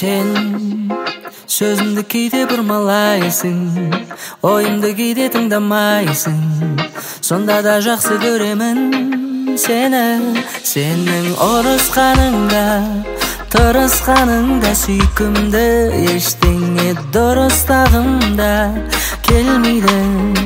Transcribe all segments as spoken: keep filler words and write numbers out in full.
Sen sözümdü кейде бұрмалайсың, ойымды кейде тыңдамайсың. Сонда да жақсы көремін сені. Сенің ұрысқаныңда, тырысқаныңда сүйкімді, ештеңе дұрыстағымда келмейді.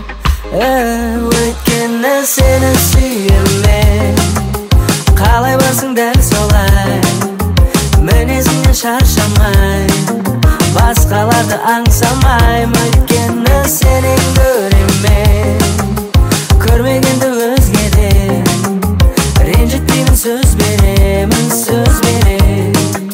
Өйткені сені сүйемін. Қалай барсың дәл солай, мінезіңнен шаршамай, басқаларды аңсамайм. Өйткені сенен көремін, көрмегенді өзгеден. Ренжітпеймін, сөз беремін, сөз беремін.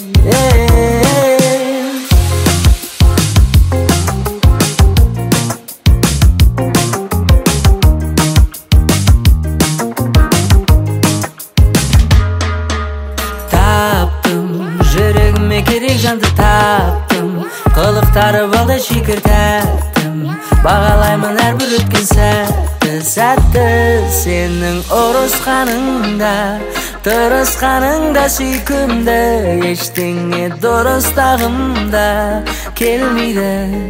Керек жанды таптым, қылықтары балдай шикір тәттім. Бағалаймын әрбір өткен сәтті, сәтті. Сенің ұрысқаныңда, тырысқаныңда сүйкімді, ештеңе дұрыстағымда келмейді.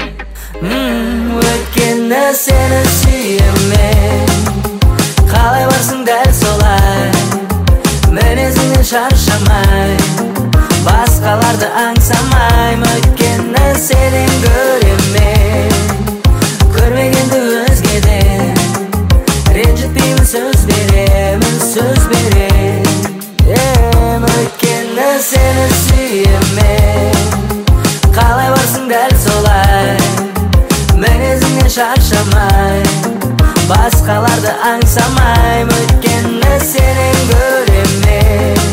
Өйткені сені сүйемін. Қалай барсың дәл солай, мінезіңнен шаршамай, басқаларды аңсамайм. Өйткені сенен көремін, көрмегенді өзгеден. Ренжітпеймін, сөз беремін, сөз беремін. Өйткені сені сүйемін. Қалай барсың дәл солай, мінезіңнен шаршамай, басқаларды аңсамайм. Өйткені сенен көремін,